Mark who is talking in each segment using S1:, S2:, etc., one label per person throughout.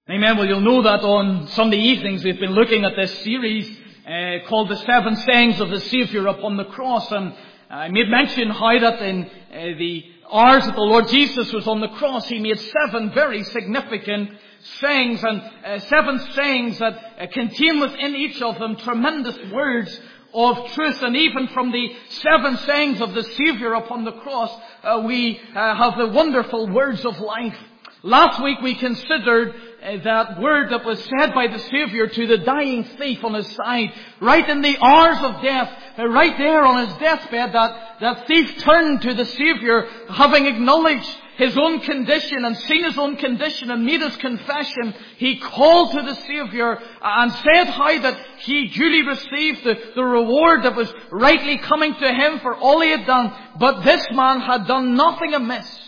S1: Amen. Well, you'll know that on Sunday evenings we've been looking at this series called The Seven Sayings of the Saviour upon the Cross. And I made mention how that in the hours that the Lord Jesus was on the cross, He made seven very significant sayings, and seven sayings that contain within each of them tremendous words of truth. And even from the seven sayings of the Saviour upon the cross, we have the wonderful words of life. Last week we considered that word that was said by the Saviour to the dying thief on his side, right in the hours of death, right there on his deathbed. That thief turned to the Saviour, having acknowledged his own condition and seen his own condition and made his confession. He called to the Saviour and said how that he duly received the reward that was rightly coming to him for all he had done. But this man had done nothing amiss.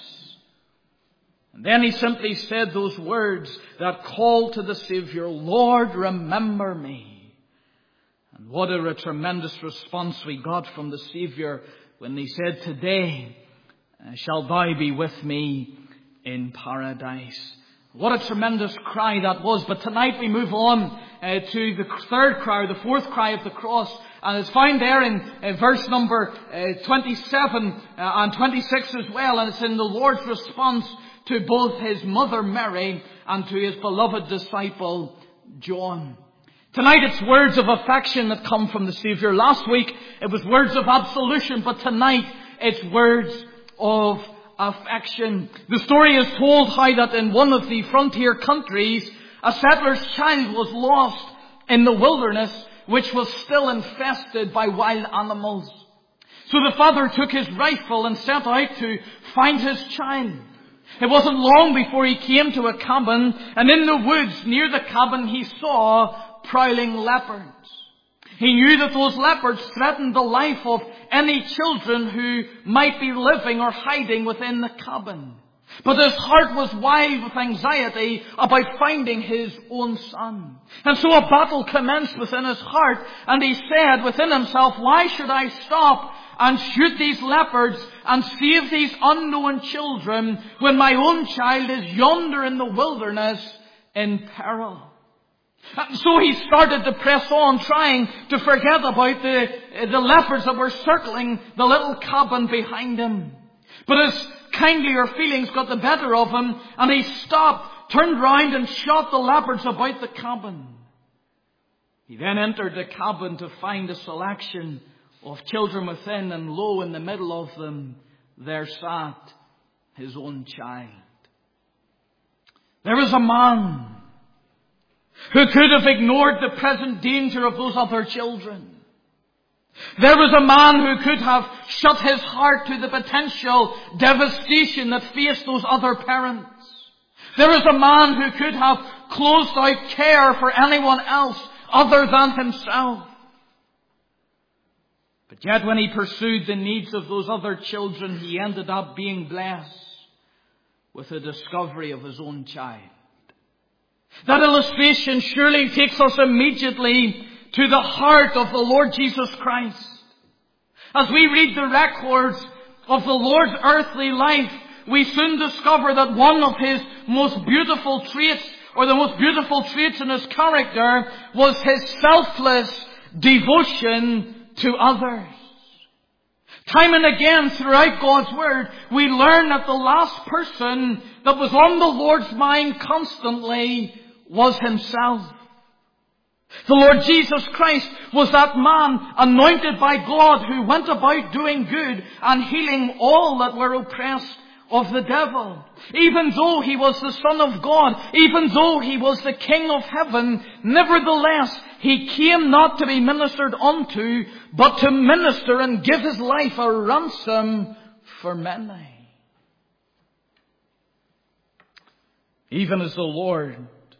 S1: And then he simply said those words that called to the Saviour, "Lord, remember me." And what a tremendous response we got from the Saviour when he said, "Today shall thou be with me in paradise." What a tremendous cry that was. But tonight we move on to the third cry, the fourth cry of the cross. And it's found there in verse number 27 and 26 as well. And it's in the Lord's response to both His mother Mary and to His beloved disciple John. Tonight it's words of affection that come from the Saviour. Last week it was words of absolution, but tonight it's words of affection. The story is told how that in one of the frontier countries, a settler's child was lost in the wilderness, which was still infested by wild animals. So the father took his rifle and set out to find his child. It wasn't long before he came to a cabin, and in the woods near the cabin he saw prowling leopards. He knew that those leopards threatened the life of any children who might be living or hiding within the cabin. But his heart was wild with anxiety about finding his own son. And so a battle commenced within his heart, and he said within himself, "Why should I stop and shoot these leopards and save these unknown children when my own child is yonder in the wilderness in peril?" And so he started to press on, trying to forget about the leopards that were circling the little cabin behind him. But his kindlier feelings got the better of him, and he stopped, turned round and shot the leopards about the cabin. He then entered the cabin to find a selection of children within, and lo, in the middle of them, there sat his own child. There was a man who could have ignored the present danger of those other children. There was a man who could have shut his heart to the potential devastation that faced those other parents. There was a man who could have closed out care for anyone else other than himself. But yet when he pursued the needs of those other children, he ended up being blessed with the discovery of his own child. That illustration surely takes us immediately to the heart of the Lord Jesus Christ. As we read the records of the Lord's earthly life, we soon discover that one of His most beautiful traits, or the most beautiful traits in His character, was His selfless devotion to others. Time and again throughout God's Word, we learn that the last person that was on the Lord's mind constantly was Himself. The Lord Jesus Christ was that man anointed by God who went about doing good and healing all that were oppressed of the devil. Even though He was the Son of God, even though He was the King of heaven, nevertheless, He came not to be ministered unto, but to minister and give His life a ransom for many. Even as the Lord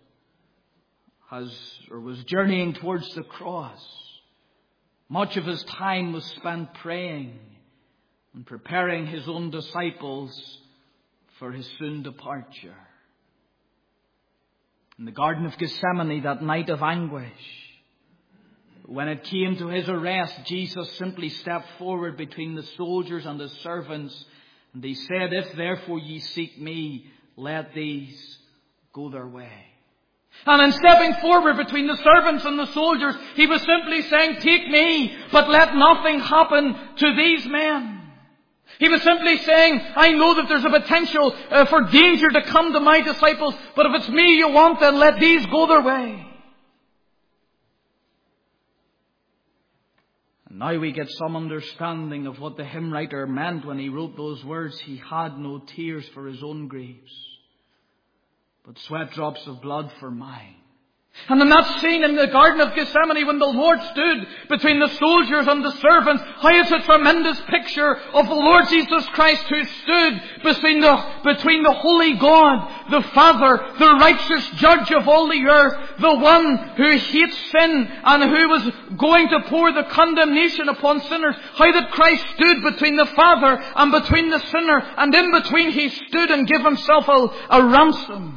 S1: was journeying towards the cross, much of His time was spent praying and preparing His own disciples for His soon departure. In the Garden of Gethsemane, that night of anguish, when it came to His arrest, Jesus simply stepped forward between the soldiers and His servants, and He said, "If therefore ye seek me, let these go their way." And in stepping forward between the servants and the soldiers, he was simply saying, take me, but let nothing happen to these men. He was simply saying, I know that there's a potential for danger to come to my disciples, but if it's me you want, then let these go their way. And now we get some understanding of what the hymn writer meant when he wrote those words. He had no tears for his own griefs, but sweat drops of blood for mine. And in that scene in the Garden of Gethsemane, when the Lord stood between the soldiers and the servants, how it's a tremendous picture of the Lord Jesus Christ who stood between the holy God, the Father, the righteous judge of all the earth, the one who hates sin and who was going to pour the condemnation upon sinners. How that Christ stood between the Father and between the sinner, and in between he stood and gave himself a ransom.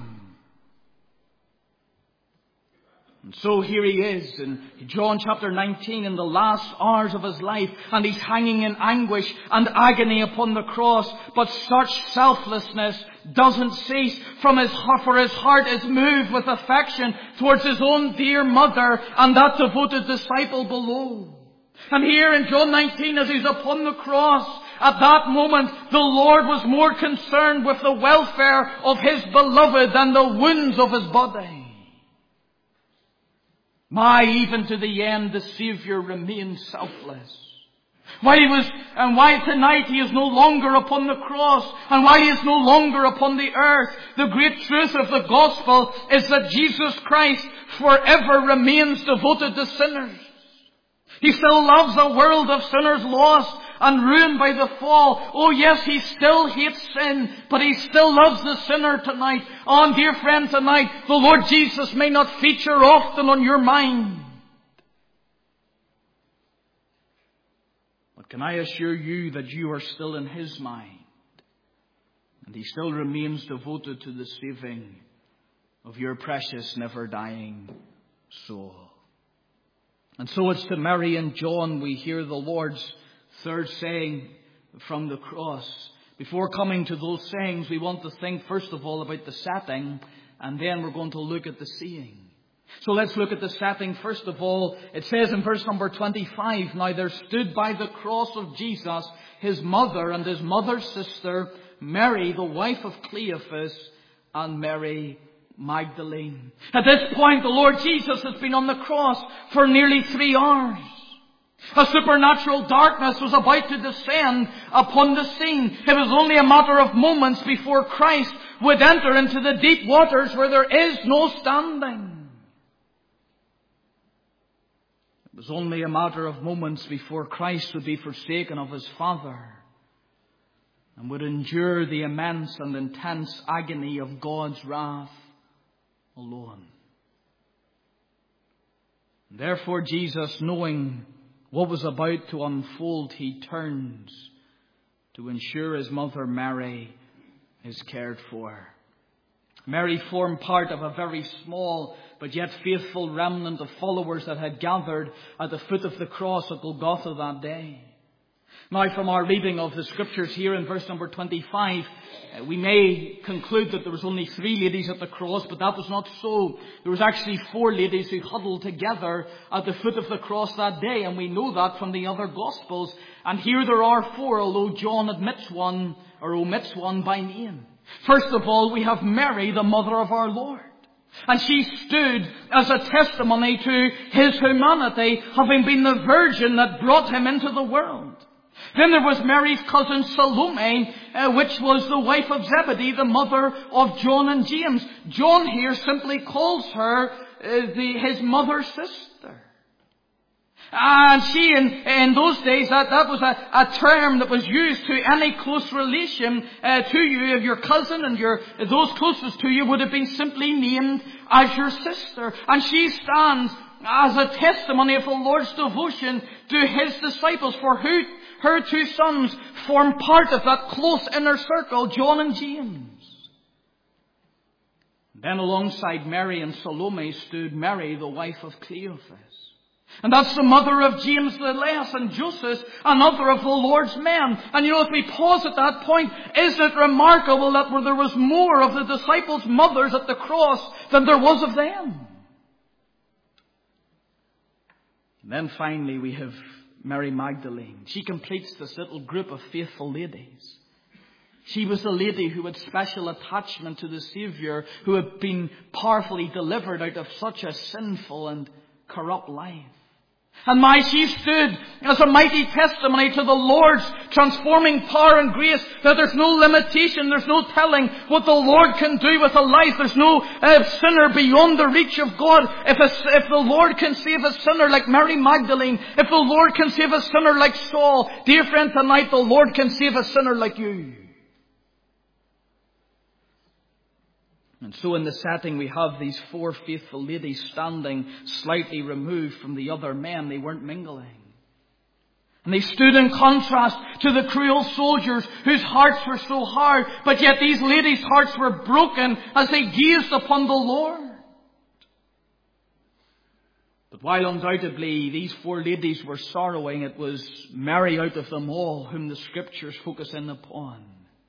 S1: And so here he is in John chapter 19 in the last hours of his life, and he's hanging in anguish and agony upon the cross. But such selflessness doesn't cease from his heart, for his heart is moved with affection towards his own dear mother and that devoted disciple below. And here in John 19, as he's upon the cross, at that moment the Lord was more concerned with the welfare of his beloved than the wounds of his body. Even to the end the Saviour remained selfless. Why tonight he is no longer upon the cross, and why he is no longer upon the earth. The great truth of the gospel is that Jesus Christ forever remains devoted to sinners. He still loves a world of sinners lost and ruined by the fall. Oh yes, he still hates sin, but he still loves the sinner tonight. Oh, dear friend, tonight the Lord Jesus may not feature often on your mind, but can I assure you that you are still in his mind, and he still remains devoted to the saving of your precious, never-dying soul. And so it's to Mary and John we hear the Lord's third saying from the cross. Before coming to those sayings, we want to think first of all about the setting, and then we're going to look at the saying. So let's look at the setting first of all. It says in verse number 25, now there stood by the cross of Jesus his mother and his mother's sister, Mary, the wife of Cleophas, and Mary Magdalene. At this point, the Lord Jesus has been on the cross for nearly 3 hours. A supernatural darkness was about to descend upon the scene. It was only a matter of moments before Christ would enter into the deep waters where there is no standing. It was only a matter of moments before Christ would be forsaken of his Father and would endure the immense and intense agony of God's wrath alone. Therefore Jesus, knowing what was about to unfold, he turns to ensure his mother Mary is cared for. Mary formed part of a very small but yet faithful remnant of followers that had gathered at the foot of the cross at Golgotha that day. Now, from our reading of the scriptures here in verse number 25, we may conclude that there was only 3 ladies at the cross, but that was not so. There was actually 4 ladies who huddled together at the foot of the cross that day, and we know that from the other Gospels. And here there are 4, although John admits one or omits one by name. First of all, we have Mary, the mother of our Lord. And she stood as a testimony to his humanity, having been the virgin that brought him into the world. Then there was Mary's cousin Salome, which was the wife of Zebedee, the mother of John and James. John here simply calls her his mother's sister. And she, in those days, that was a term that was used to any close relation to you. Your cousin and those closest to you would have been simply named as your sister. And she stands as a testimony of the Lord's devotion to his disciples, for her 2 sons form part of that close inner circle, John and James. Then alongside Mary and Salome stood Mary, the wife of Cleophas. And that's the mother of James the Less and Joseph, another of the Lord's men. And if we pause at that point, isn't it remarkable that there was more of the disciples' mothers at the cross than there was of them? And then finally we have Mary Magdalene. She completes this little group of faithful ladies. She was the lady who had special attachment to the Saviour, who had been powerfully delivered out of such a sinful and corrupt life. And she stood as a mighty testimony to the Lord's transforming power and grace, that there's no limitation, there's no telling what the Lord can do with a life. There's no sinner beyond the reach of God. If the Lord can save a sinner like Mary Magdalene, if the Lord can save a sinner like Saul, dear friend, tonight the Lord can save a sinner like you. And so in the setting we have these four faithful ladies standing slightly removed from the other men. They weren't mingling. And they stood in contrast to the cruel soldiers whose hearts were so hard, but yet these ladies' hearts were broken as they gazed upon the Lord. But while undoubtedly these four ladies were sorrowing, it was Mary out of them all whom the Scriptures focus in upon.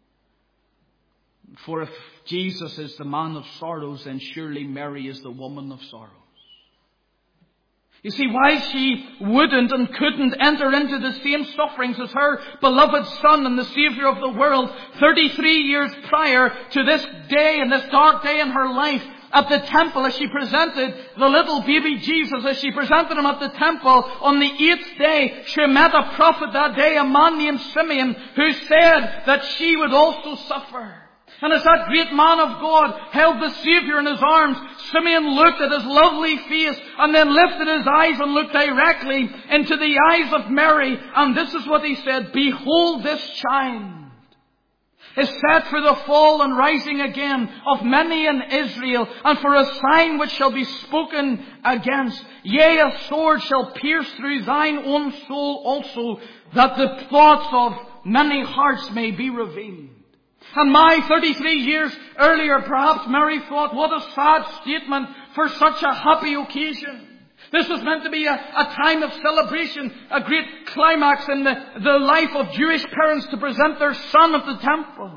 S1: For if Jesus is the man of sorrows, then surely Mary is the woman of sorrows. You see, why she wouldn't and couldn't enter into the same sufferings as her beloved Son and the Saviour of the world 33 years prior to this day and this dark day in her life at the temple, as she presented the little baby Jesus, as she presented him at the temple on the 8th day, she met a prophet that day, a man named Simeon, who said that she would also suffer. And as that great man of God held the Saviour in his arms, Simeon looked at his lovely face and then lifted his eyes and looked directly into the eyes of Mary. And this is what he said: "Behold, this child is set for the fall and rising again of many in Israel, and for a sign which shall be spoken against. Yea, a sword shall pierce through thine own soul also, that the thoughts of many hearts may be revealed." And 33 years earlier, perhaps Mary thought, what a sad statement for such a happy occasion. This was meant to be a time of celebration, a great climax in the life of Jewish parents to present their son at the temple.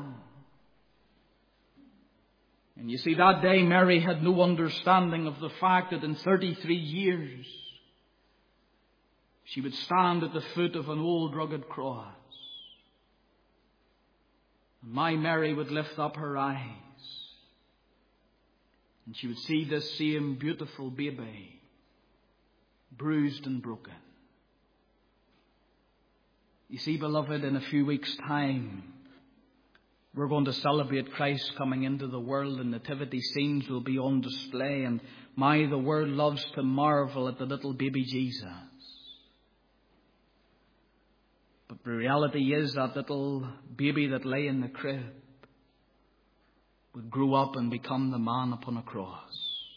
S1: And you see, that day Mary had no understanding of the fact that in 33 years she would stand at the foot of an old rugged cross. And my Mary would lift up her eyes and she would see this same beautiful baby, bruised and broken. You see, beloved, in a few weeks' time, we're going to celebrate Christ coming into the world, and nativity scenes will be on display. And the world loves to marvel at the little baby Jesus. But the reality is that little baby that lay in the crib would grow up and become the man upon a cross.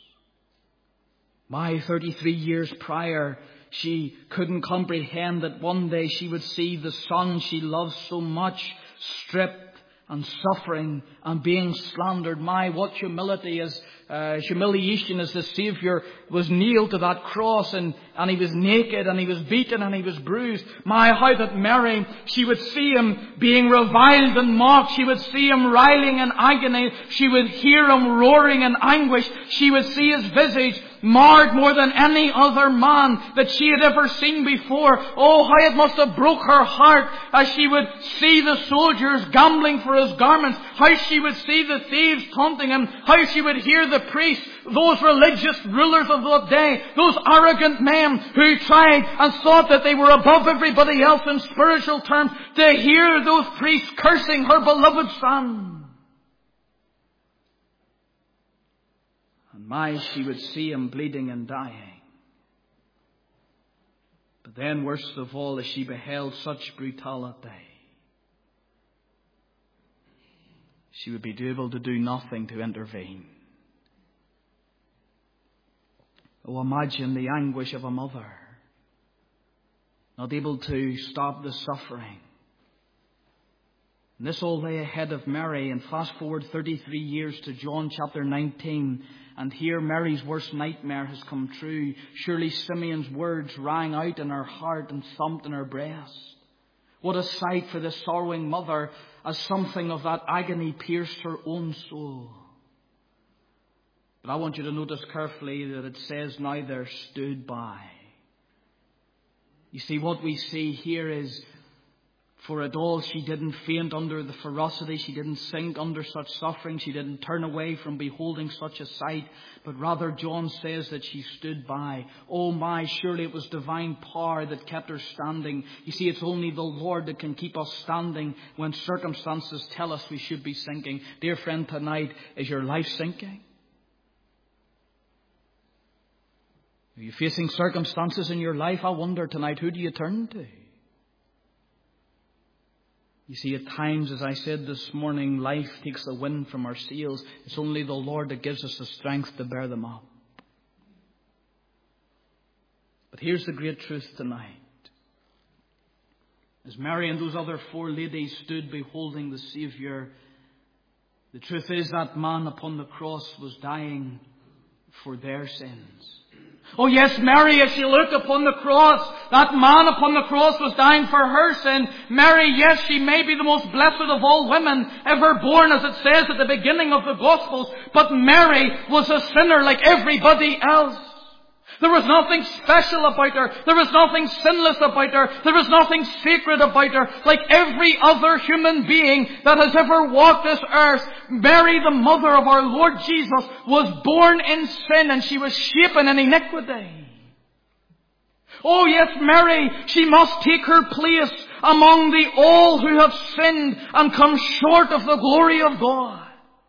S1: 33 years prior, she couldn't comprehend that one day she would see the son she loved so much stripped and suffering and being slandered. What humiliation as the Saviour was nailed to that cross, and he was naked and he was beaten and he was bruised. How that Mary, she would see him being reviled and mocked. She would see him writhing in agony. She would hear him roaring in anguish. She would see his visage marred more than any other man that she had ever seen before. Oh, how it must have broke her heart as she would see the soldiers gambling for his garments. How she would see the thieves taunting him. How she would hear the priests, those religious rulers of that day, those arrogant men who tried and thought that they were above everybody else in spiritual terms, to hear those priests cursing her beloved son. She would see him bleeding and dying. But then, worst of all, as she beheld such brutality, she would be able to do nothing to intervene. Oh, imagine the anguish of a mother, not able to stop the suffering, And this all lay ahead of Mary. And fast forward 33 years to John chapter 19. And here Mary's worst nightmare has come true. Surely Simeon's words rang out in her heart and thumped in her breast. What a sight for this sorrowing mother, as something of that agony pierced her own soul. But I want you to notice carefully that it says now there stood by. You see, what we see here is, for it all, she didn't faint under the ferocity. She didn't sink under such suffering. She didn't turn away from beholding such a sight. But rather, John says that she stood by. Oh my, surely it was divine power that kept her standing. You see, it's only the Lord that can keep us standing when circumstances tell us we should be sinking. Dear friend, tonight, is your life sinking? Are you facing circumstances in your life? I wonder tonight, who do you turn to? You see, at times, as I said this morning, life takes the wind from our sails. It's only the Lord that gives us the strength to bear them up. But here's the great truth tonight. As Mary and those other 4 ladies stood beholding the Saviour, the truth is that man upon the cross was dying for their sins. Oh yes, Mary, as she looked upon the cross, that man upon the cross was dying for her sin. Mary, yes, she may be the most blessed of all women ever born, as it says at the beginning of the Gospels. But Mary was a sinner like everybody else. There was nothing special about her. There was nothing sinless about her. There was nothing sacred about her. Like every other human being that has ever walked this earth, Mary, the mother of our Lord Jesus, was born in sin and she was shapen in iniquity. Oh yes, Mary, she must take her place among the all who have sinned and come short of the glory of God.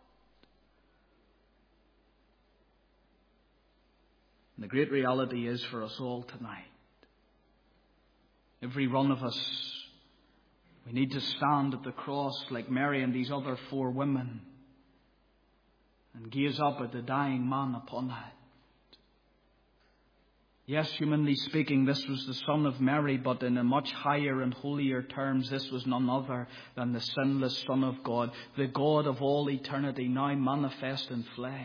S1: The great reality is for us all tonight, every one of us, we need to stand at the cross like Mary and these other 4 women and gaze up at the dying man upon it. Yes, humanly speaking, this was the Son of Mary, but in a much higher and holier terms, this was none other than the sinless Son of God, the God of all eternity, now manifest in flesh.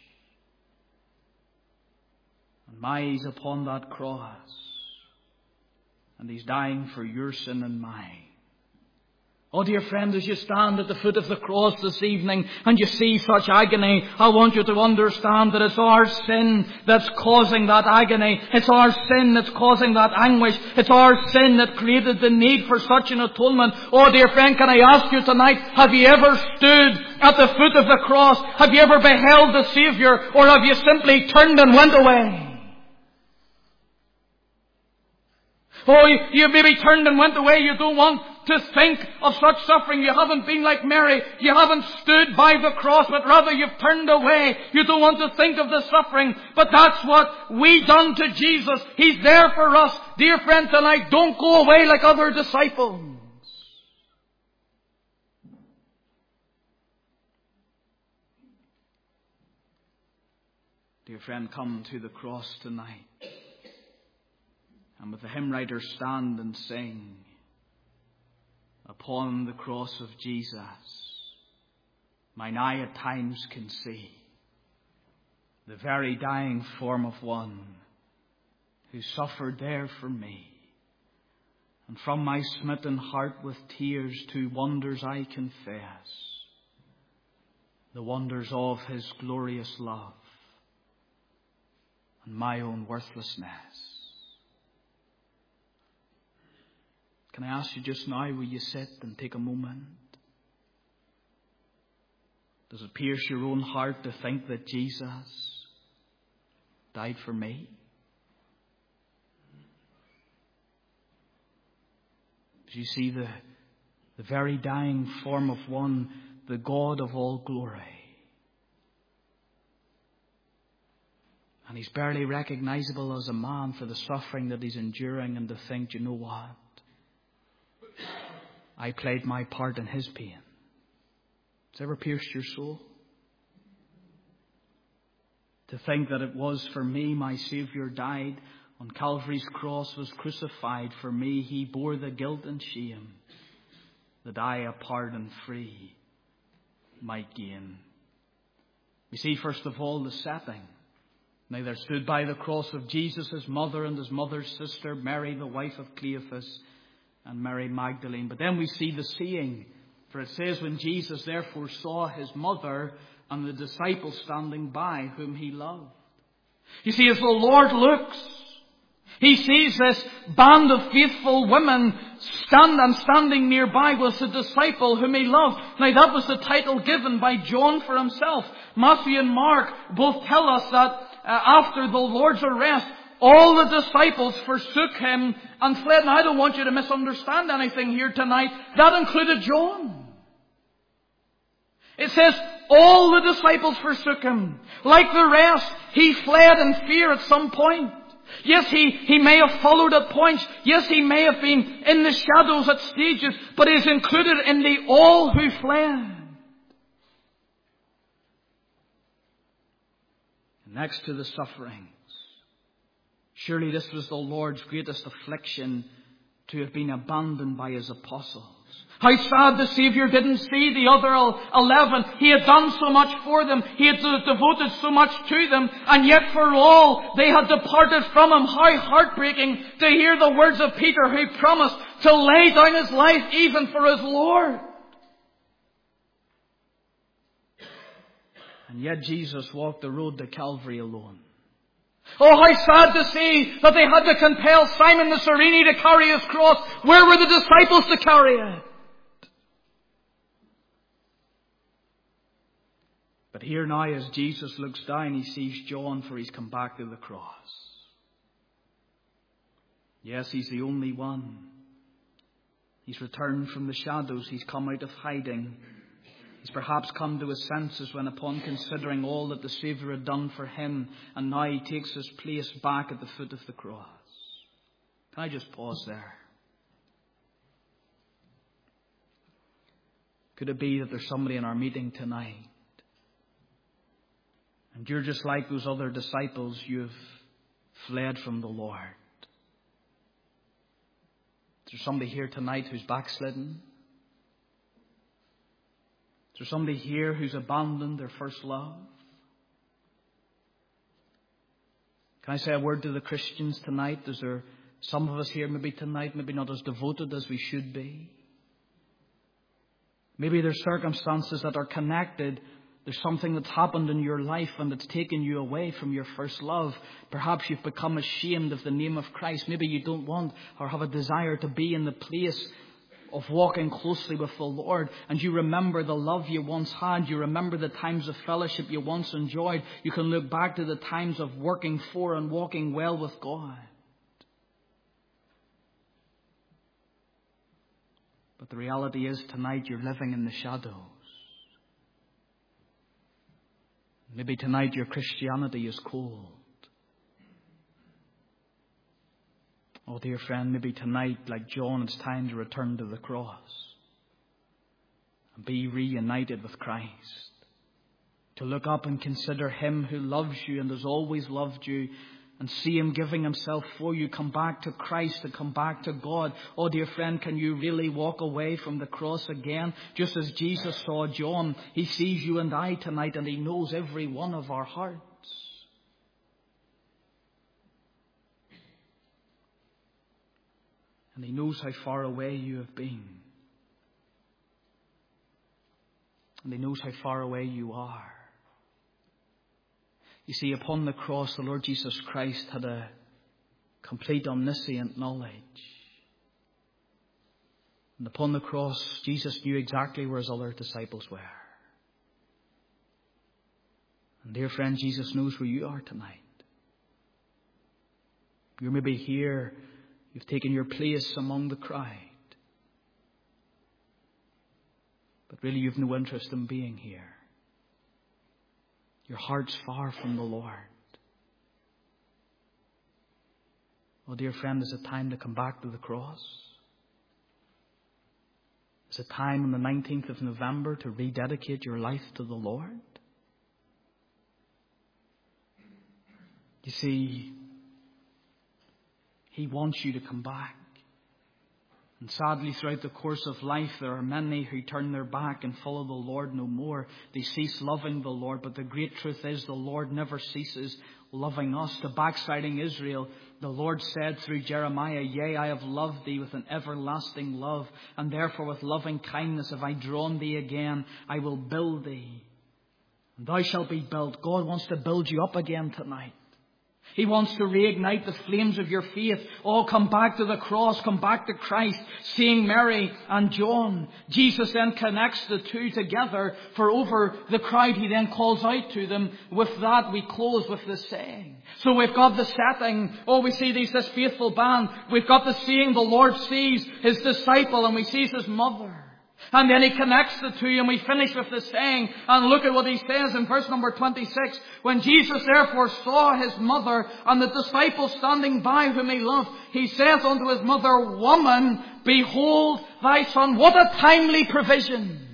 S1: And my He's upon that cross. And He's dying for your sin and mine. Oh dear friend, as you stand at the foot of the cross this evening and you see such agony, I want you to understand that it's our sin that's causing that agony. It's our sin that's causing that anguish. It's our sin that created the need for such an atonement. Oh dear friend, can I ask you tonight, have you ever stood at the foot of the cross? Have you ever beheld the Saviour? Or have you simply turned and went away? Oh, you maybe turned and went away. You don't want to think of such suffering. You haven't been like Mary. You haven't stood by the cross, but rather you've turned away. You don't want to think of the suffering. But that's what we done to Jesus. He's there for us. Dear friend, tonight, don't go away like other disciples. Dear friend, come to the cross tonight. And with the hymn writers stand and sing, upon the cross of Jesus, mine eye at times can see the very dying form of one who suffered there for me. And from my smitten heart with tears 2 wonders I confess, the wonders of His glorious love and my own worthlessness. Can I ask you just now, will you sit and take a moment? Does it pierce your own heart to think that Jesus died for me? Do you see the very dying form of one, the God of all glory? And He's barely recognizable as a man for the suffering that He's enduring, and to think, you know what? I played my part in His pain. Has it ever pierced your soul? To think that it was for me my Saviour died on Calvary's cross, was crucified for me. He bore the guilt and shame. that I, a pardon free, might gain. We see first of all the setting. Now there stood by the cross of Jesus his mother and his mother's sister, Mary the wife of Cleophas, and Mary Magdalene. But then we see the seeing. For it says, when Jesus therefore saw his mother and the disciples standing by, whom he loved. You see, as the Lord looks, he sees this band of faithful women standing nearby was the disciple whom he loved. Now that was the title given by John for himself. Matthew and Mark both tell us that after the Lord's arrest, all the disciples forsook him and fled. Now I don't want you to misunderstand anything here tonight. That included John. It says, all the disciples forsook him. Like the rest, he fled in fear at some point. Yes, he may have followed at points. Yes, he may have been in the shadows at stages. But he is included in the all who fled. Next to the sufferings. Surely this was the Lord's greatest affliction, to have been abandoned by his apostles. How sad the Saviour didn't see the other 11. He had done so much for them. He had devoted so much to them. And yet for all, they had departed from him. How heartbreaking to hear the words of Peter, who promised to lay down his life even for his Lord. And yet Jesus walked the road to Calvary alone. Oh, how sad to see that they had to compel Simon the Cyrene to carry his cross. Where were the disciples to carry it? But here now, as Jesus looks down, he sees John, for he's come back to the cross. Yes, he's the only one. He's returned from the shadows. He's come out of hiding. He's perhaps come to his senses when, upon considering all that the Saviour had done for him, and now he takes his place back at the foot of the cross. Can I just pause there? Could it be that there's somebody in our meeting tonight, and you're just like those other disciples, you've fled from the Lord? Is there somebody here tonight who's backslidden? Is there somebody here who's abandoned their first love? Can I say a word to the Christians tonight? Is there some of us here maybe tonight, maybe not as devoted as we should be? Maybe there's circumstances that are connected. There's something that's happened in your life and it's taken you away from your first love. Perhaps you've become ashamed of the name of Christ. Maybe you don't want or have a desire to be in the place of walking closely with the Lord. And you remember the love you once had. You remember the times of fellowship you once enjoyed. You can look back to the times of working for and walking well with God. But the reality is tonight you're living in the shadows. Maybe tonight your Christianity is cold. Oh, dear friend, maybe tonight, like John, it's time to return to the cross and be reunited with Christ. To look up and consider him who loves you and has always loved you, and see him giving himself for you. Come back to Christ and come back to God. Oh, dear friend, can you really walk away from the cross again? Just as Jesus saw John, he sees you and I tonight, and he knows every one of our hearts. And he knows how far away you have been. And he knows how far away you are. You see, upon the cross, the Lord Jesus Christ had a complete omniscient knowledge. And upon the cross, Jesus knew exactly where his other disciples were. And dear friend, Jesus knows where you are tonight. You're maybe here. You've taken your place among the crowd. But really you've no interest in being here. Your heart's far from the Lord. Oh, dear friend, is it time to come back to the cross? Is it time on the 19th of November to rededicate your life to the Lord? You see, he wants you to come back. And sadly, throughout the course of life, there are many who turn their back and follow the Lord no more. They cease loving the Lord. But the great truth is the Lord never ceases loving us. To backsliding Israel, the Lord said through Jeremiah, "Yea, I have loved thee with an everlasting love, and therefore with loving kindness have I drawn thee again. I will build thee, and thou shalt be built." God wants to build you up again tonight. He wants to reignite the flames of your faith. All come back to the cross, come back to Christ, seeing Mary and John. Jesus then connects the two together, for over the crowd he then calls out to them. With that we close with this saying. So we've got the setting. Oh, we see this faithful band. We've got the saying, the Lord sees his disciple and we see his mother. And then he connects the two, and we finish with the saying. And look at what he says in verse number 26. When Jesus therefore saw his mother and the disciple standing by whom he loved, he saith unto his mother, "Woman, behold thy son." What a timely provision.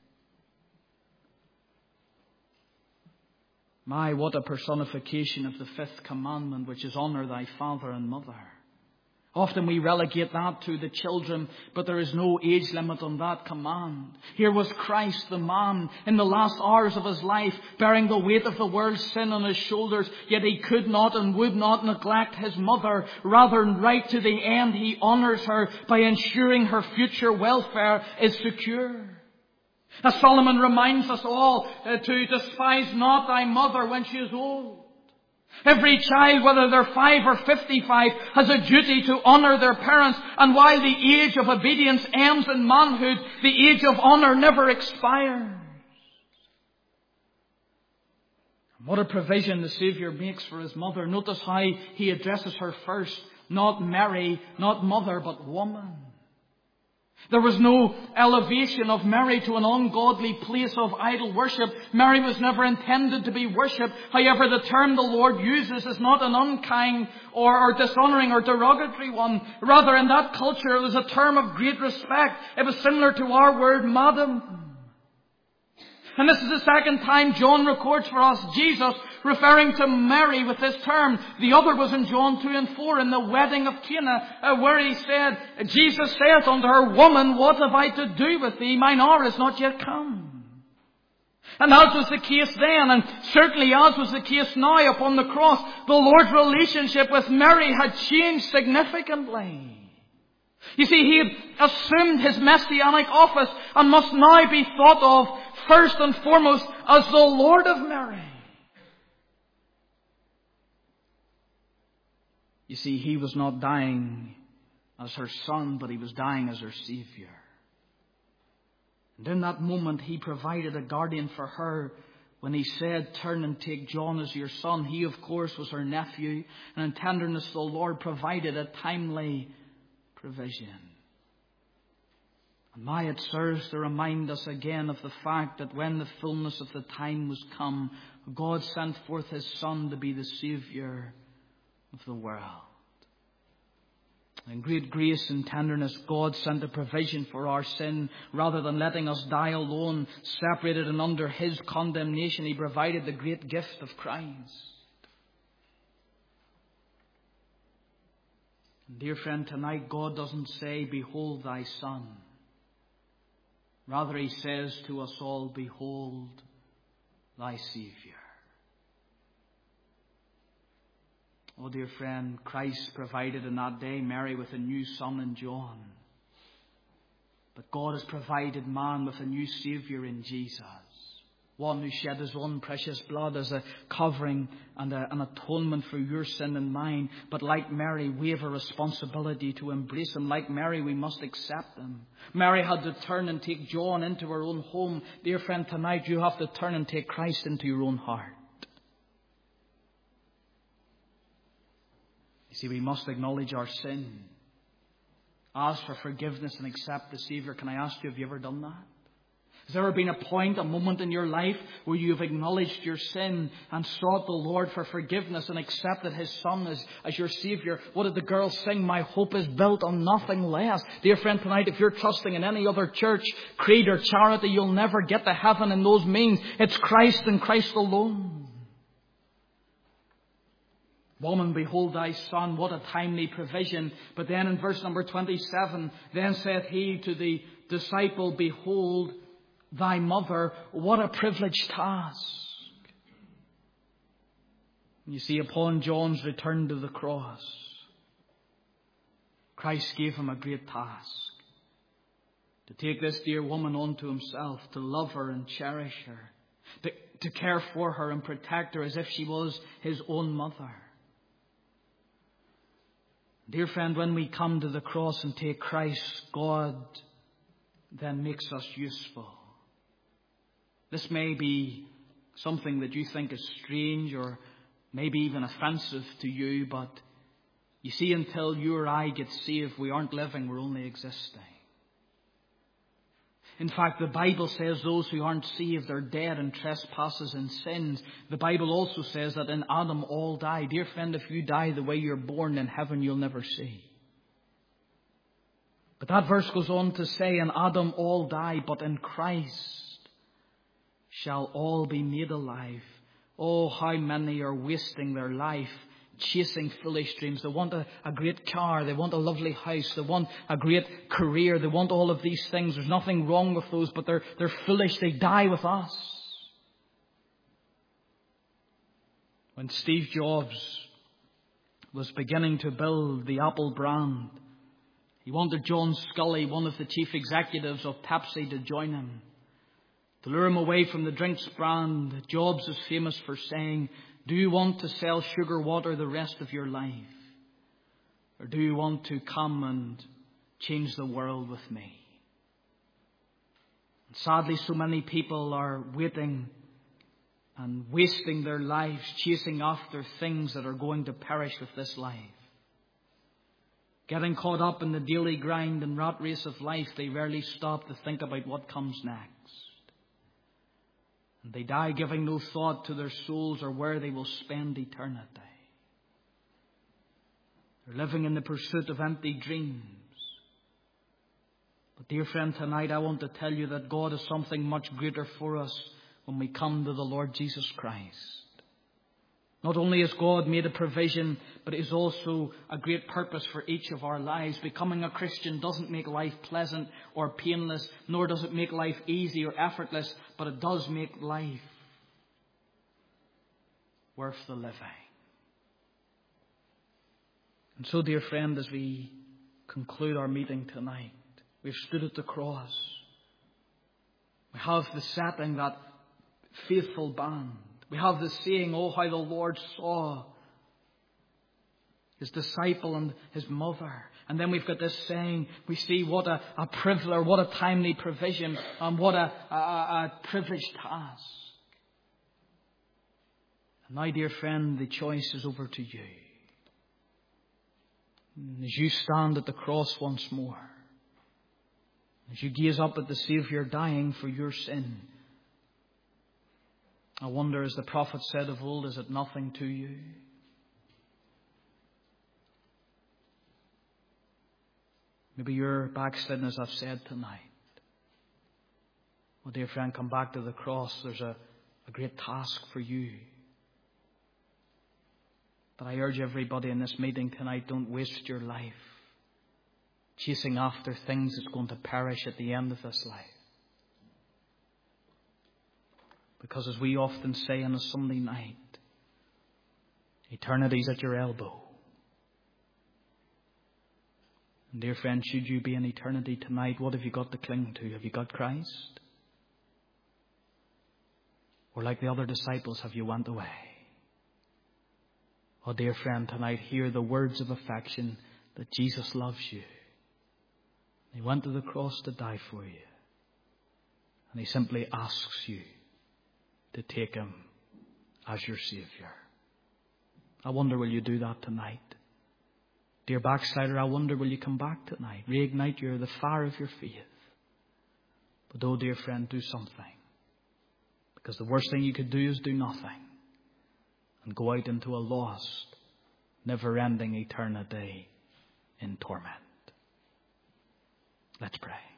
S1: My, what a personification of the fifth commandment, which is honour thy father and mother. Often we relegate that to the children, but there is no age limit on that command. Here was Christ, the man, in the last hours of his life, bearing the weight of the world's sin on his shoulders, yet he could not and would not neglect his mother. Rather, right to the end, he honours her by ensuring her future welfare is secure. As Solomon reminds us all to despise not thy mother when she is old. Every child, whether they're 5 or 55, has a duty to honour their parents. And while the age of obedience ends in manhood, the age of honour never expires. What a provision the Saviour makes for his mother. Notice how he addresses her first. Not Mary, not mother, but woman. There was no elevation of Mary to an ungodly place of idol worship. Mary was never intended to be worshipped. However, the term the Lord uses is not an unkind or dishonouring or derogatory one. Rather, in that culture, it was a term of great respect. It was similar to our word, madam. And this is the second time John records for us Jesus referring to Mary with this term. The other was in John 2 and 4 in the wedding of Cana, where he said, Jesus saith unto her, "Woman, what have I to do with thee? Mine hour is not yet come." And as was the case then, and certainly as was the case now upon the cross, the Lord's relationship with Mary had changed significantly. You see, he had assumed his messianic office and must now be thought of first and foremost as the Lord of Mary. You see, he was not dying as her son, but he was dying as her Saviour. And in that moment, he provided a guardian for her. When he said, "Turn and take John as your son," he, of course, was her nephew. And in tenderness, the Lord provided a timely provision. And now it serves to remind us again of the fact that when the fullness of the time was come, God sent forth his Son to be the Saviour of the world. In great grace and tenderness, God sent a provision for our sin. Rather than letting us die alone, separated and under his condemnation, he provided the great gift of Christ. Dear friend, tonight God doesn't say, "Behold thy Son." Rather, he says to us all, "Behold thy Saviour." Oh, dear friend, Christ provided in that day Mary with a new son in John. But God has provided man with a new Saviour in Jesus. One who shed his own precious blood as a covering and an atonement for your sin and mine. But like Mary, we have a responsibility to embrace him. Like Mary, we must accept him. Mary had to turn and take John into her own home. Dear friend, tonight you have to turn and take Christ into your own heart. You see, we must acknowledge our sin. Ask for forgiveness and accept the Saviour. Can I ask you, have you ever done that? Has there ever been a point, a moment in your life where you have acknowledged your sin and sought the Lord for forgiveness and accepted his Son as your Saviour? What did the girl sing? "My hope is built on nothing less." Dear friend, tonight, if you're trusting in any other church, creed or charity, you'll never get to heaven in those means. It's Christ and Christ alone. Woman, behold thy son, what a timely provision. But then in verse number 27, then saith he to the disciple, behold thy mother, what a privileged task. You see, upon John's return to the cross, Christ gave him a great task. To take this dear woman unto himself, to love her and cherish her, to care for her and protect her as if she was his own mother. Dear friend, when we come to the cross and take Christ, God then makes us useful. This may be something that you think is strange or maybe even offensive to you, but you see, until you or I get saved, we aren't living, we're only existing. In fact, the Bible says those who aren't saved are dead in trespasses and sins. The Bible also says that in Adam all die. Dear friend, if you die the way you're born, in heaven you'll never see. But that verse goes on to say, in Adam all die, but in Christ shall all be made alive. Oh, how many are wasting their life chasing foolish dreams. They want a great car. They want a lovely house. They want a great career. They want all of these things. There's nothing wrong with those, but they're foolish. They die with us. When Steve Jobs was beginning to build the Apple brand, he wanted John Scully, one of the chief executives of Pepsi, to join him. To lure him away from the drinks brand, Jobs is famous for saying, do you want to sell sugar water the rest of your life? Or do you want to come and change the world with me? And sadly, so many people are waiting and wasting their lives chasing after things that are going to perish with this life. Getting caught up in the daily grind and rat race of life, they rarely stop to think about what comes next. And they die giving no thought to their souls or where they will spend eternity. They're living in the pursuit of empty dreams. But dear friend, tonight I want to tell you that God has something much greater for us when we come to the Lord Jesus Christ. Not only has God made a provision, but it is also a great purpose for each of our lives. Becoming a Christian doesn't make life pleasant or painless, nor does it make life easy or effortless, but it does make life worth the living. And so, dear friend, as we conclude our meeting tonight, we've stood at the cross. We have the setting, that faithful band. We have the saying, oh, how the Lord saw his disciple and his mother. And then we've got this saying, we see what a privilege, what a timely provision, and what a privileged task. And now, dear friend, the choice is over to you. And as you stand at the cross once more, as you gaze up at the Saviour dying for your sin, I wonder, as the prophet said of old, is it nothing to you? Maybe you're backslidden, as I've said tonight. Well, dear friend, come back to the cross. There's a great task for you. But I urge everybody in this meeting tonight, don't waste your life chasing after things that's going to perish at the end of this life. Because as we often say on a Sunday night, eternity's at your elbow. And dear friend, should you be in eternity tonight, what have you got to cling to? Have you got Christ? Or like the other disciples, have you went away? Oh, dear friend, tonight hear the words of affection that Jesus loves you. He went to the cross to die for you. And he simply asks you to take him as your Saviour. I wonder, will you do that tonight? Dear backslider, I wonder, will you come back tonight? Reignite the fire of your faith. But oh, dear friend, do something. Because the worst thing you could do is do nothing and go out into a lost, never-ending eternity in torment. Let's pray.